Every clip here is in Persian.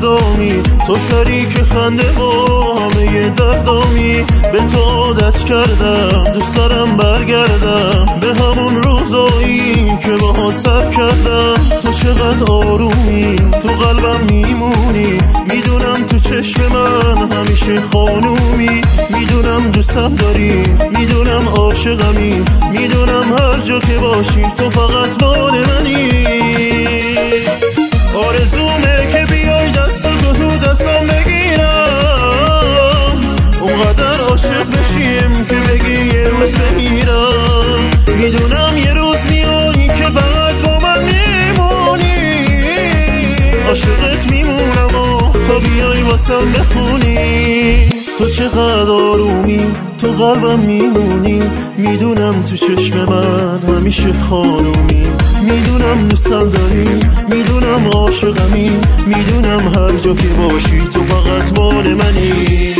فردامی، تو شریک خنده با همه دردامی. به تو عادت کردم دوست دارم برگردم به همون روزایی که باها سر کردم. تو چقدر آرومی، تو قلبم میمونی، میدونم تو چشم من همیشه خانومی. میدونم دوستم داری، میدونم عاشقمی، میدونم هر جا که باشی تو فقط مال منی. آرزومه که بیای دست تو دستم بگیرم، اونقدر عاشق بشیم که بگی یه روز بمیرم. میدونم یه روز میایی که فقط با من میمونی، عاشقت میمونم و تا بیای واسم بخونی. تو چقدر آرومی، تو قلبم میمونی، میدونم تو چشم من همیشه خانومی. میدونم دوستم داری، میدونم عاشقمی، میدونم هر جا که باشی تو فقط مال منی.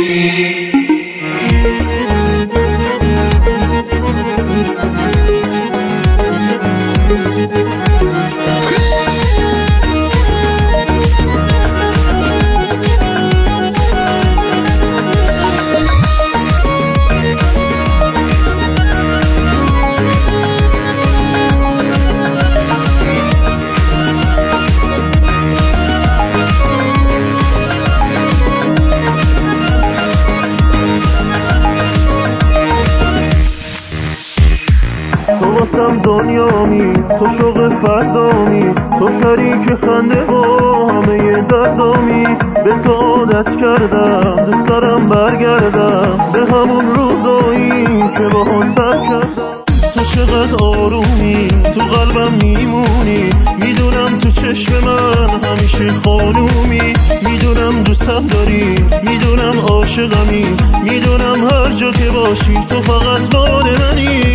تو واسم دنیامی، تو شوق فردامی، تو شریک خنده با همه دردامی. به تو عادت کردم دوست دارم برگردم به همون روزایی که باها سر کردم. تو چقدر آرومی، تو قلبم میمونی، میدونم تو چشم من همیشه خانومی. میدونم دوستم داری، میدونم عاشقمی، میدونم هر جا که باشی تو فقط مال منی.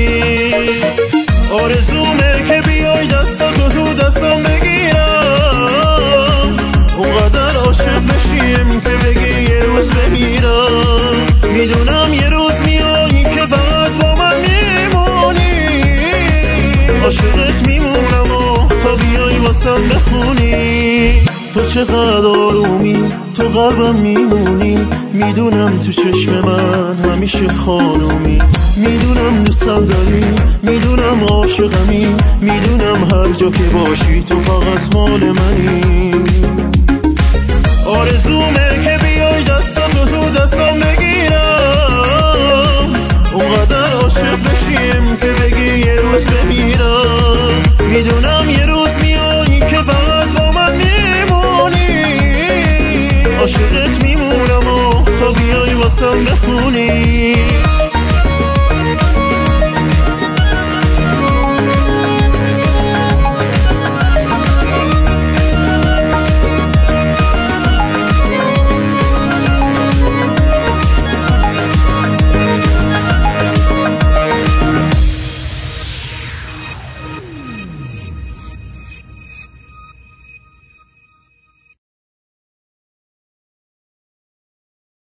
آرزومه که بیای تو دستم بگیرم، اونقدر عاشق بشیم که بگی یه روز بمیرم. میدونم یه روز میایی که فقط با من میمونی، عاشقت میمونم و تا بیای واسم بخونی. تو چقدر آرومی، تو قلبم میمونی، میدونم تو چشم من همیشه خانومی. میدونم دوستم داری، میدونم عاشقمی، میدونم هر جا که باشی تو فقط مال منی. آرزومه که بیای تو دستم بگیرم، اونقدر عاشق بشیم که بگی یه روز بمیرم. میدونم یه روز میایی که فقط با من میمونی، عاشقت میمونم و تا بیای واسم بخونی.